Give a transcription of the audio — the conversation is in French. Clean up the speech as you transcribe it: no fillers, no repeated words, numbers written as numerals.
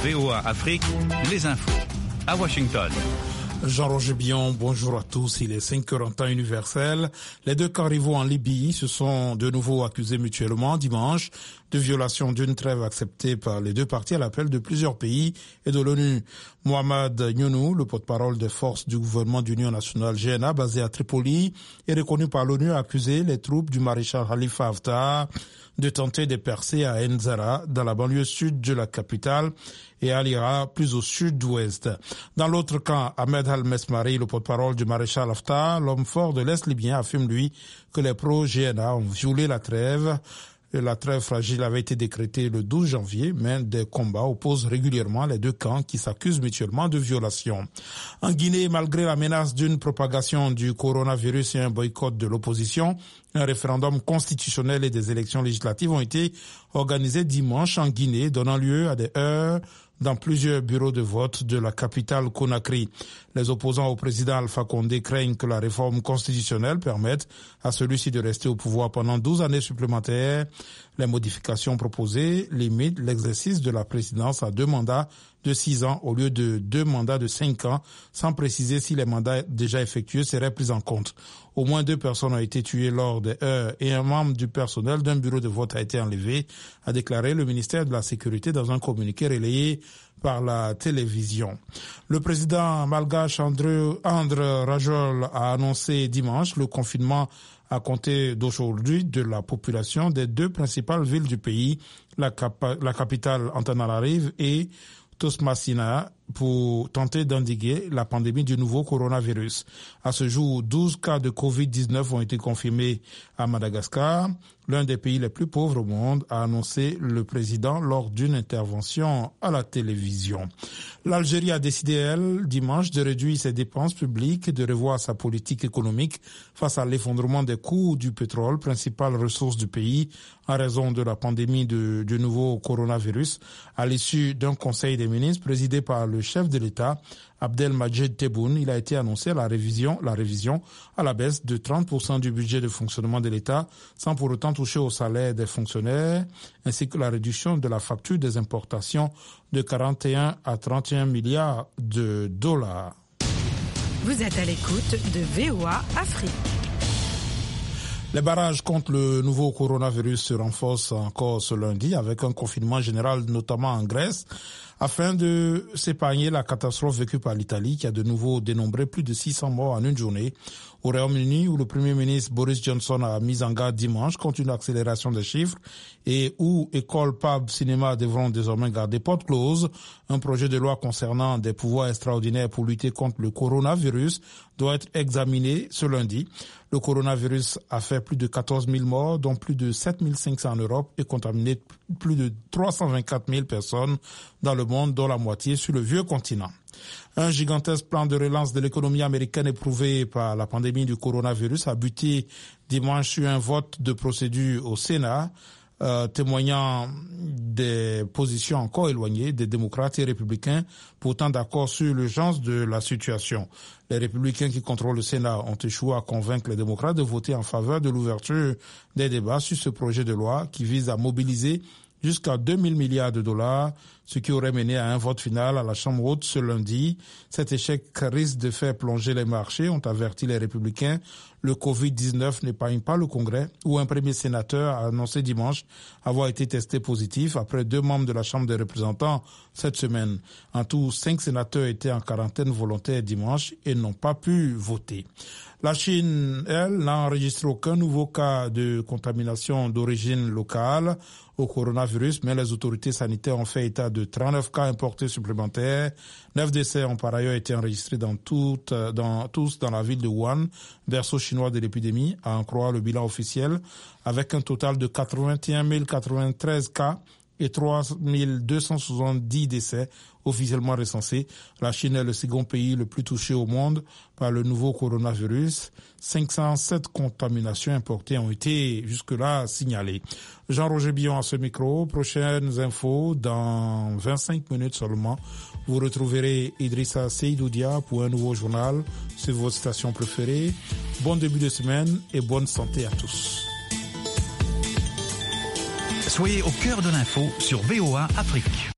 VOA Afrique, les infos. À Washington. Jean-Roger Bion, bonjour à tous. Il est 5h en temps universel. Les deux camps rivaux en Libye se sont de nouveau accusés mutuellement dimanche de violation d'une trêve acceptée par les deux parties à l'appel de plusieurs pays et de l'ONU. Mohamed Nyonou, le porte-parole des forces du gouvernement d'Union nationale GNA basé à Tripoli, est reconnu par l'ONU a accusé les troupes du maréchal Khalifa Haftar de tenter de percer à Nzara, dans la banlieue sud de la capitale, et à Lira, plus au sud-ouest. Dans l'autre camp, Ahmed Al-Mesmari, le porte-parole du maréchal Haftar, l'homme fort de l'Est libyen, affirme lui que les pro-GNA ont violé la trêve. La trêve fragile avait été décrétée le 12 janvier, mais des combats opposent régulièrement les deux camps qui s'accusent mutuellement de violation. En Guinée, malgré la menace d'une propagation du coronavirus et un boycott de l'opposition, un référendum constitutionnel et des élections législatives ont été organisés dimanche en Guinée, donnant lieu à des heurts dans plusieurs bureaux de vote de la capitale Conakry. Les opposants au président Alpha Condé craignent que la réforme constitutionnelle permette à celui-ci de rester au pouvoir pendant 12 années supplémentaires. Les modifications proposées limitent l'exercice de la présidence à 2 mandats de 6 ans au lieu de 2 mandats de 5 ans, sans préciser si les mandats déjà effectués seraient pris en compte. Au moins 2 personnes ont été tuées lors des heurts et un membre du personnel d'un bureau de vote a été enlevé, a déclaré le ministère de la Sécurité dans un communiqué relayé par la télévision. Le président malgache André Rajol a annoncé dimanche le confinement à compter d'aujourd'hui de la population des 2 principales villes du pays, la capitale Antananarivo et Tosmasina, pour tenter d'endiguer la pandémie du nouveau coronavirus. À ce jour, 12 cas de Covid-19 ont été confirmés à Madagascar, l'un des pays les plus pauvres au monde, a annoncé le président lors d'une intervention à la télévision. L'Algérie a décidé, elle, dimanche, de réduire ses dépenses publiques et de revoir sa politique économique face à l'effondrement des coûts du pétrole, principale ressource du pays, en raison de la pandémie du nouveau coronavirus. À l'issue d'un conseil des ministres présidé par le chef de l'État, Abdelmadjid Tebboune, il a été annoncé la révision à la baisse de 30% du budget de fonctionnement de l'État, sans pour autant toucher au salaire des fonctionnaires, ainsi que la réduction de la facture des importations de 41 à 31 milliards de dollars. Vous êtes à l'écoute de VOA Afrique. Les barrages contre le nouveau coronavirus se renforcent encore ce lundi avec un confinement général, notamment en Grèce, afin de s'épargner la catastrophe vécue par l'Italie qui a de nouveau dénombré plus de 600 morts en une journée. Au Royaume-Uni, où le Premier ministre Boris Johnson a mis en garde dimanche contre une accélération des chiffres et où écoles, pubs, cinémas devront désormais garder porte close, un projet de loi concernant des pouvoirs extraordinaires pour lutter contre le coronavirus doit être examiné ce lundi. Le coronavirus a fait plus de 14 000 morts, dont plus de 7 500 en Europe et contaminé plus de 324 000 personnes dans le monde, dont la moitié sur le vieux continent. Un gigantesque plan de relance de l'économie américaine éprouvé par la pandémie du coronavirus a buté dimanche sur un vote de procédure au Sénat, témoignant des positions encore éloignées des démocrates et républicains, pourtant d'accord sur l'urgence de la situation. Les républicains qui contrôlent le Sénat ont échoué à convaincre les démocrates de voter en faveur de l'ouverture des débats sur ce projet de loi qui vise à mobiliser jusqu'à 2 000 milliards de dollars, ce qui aurait mené à un vote final à la Chambre haute ce lundi. Cet échec risque de faire plonger les marchés, ont averti les républicains. Le Covid-19 n'épargne pas le Congrès, où un premier sénateur a annoncé dimanche avoir été testé positif après 2 membres de la Chambre des représentants cette semaine. En tout, 5 sénateurs étaient en quarantaine volontaire dimanche et n'ont pas pu voter. La Chine, elle, n'a enregistré aucun nouveau cas de contamination d'origine locale au coronavirus, mais les autorités sanitaires ont fait état de 39 cas importés supplémentaires. 9 décès ont par ailleurs été enregistrés tous dans la ville de Wuhan, berceau chinois de l'épidémie, à en croire le bilan officiel, avec un total de 81 093 cas et 3 270 décès officiellement recensés. La Chine est le second pays le plus touché au monde par le nouveau coronavirus. 507 contaminations importées ont été jusque-là signalées. Jean-Roger Bion à ce micro. Prochaines infos dans 25 minutes seulement. Vous retrouverez Idrissa Seydoudia pour un nouveau journal sur votre station préférée. Bon début de semaine et bonne santé à tous. Soyez au cœur de l'info sur VOA Afrique.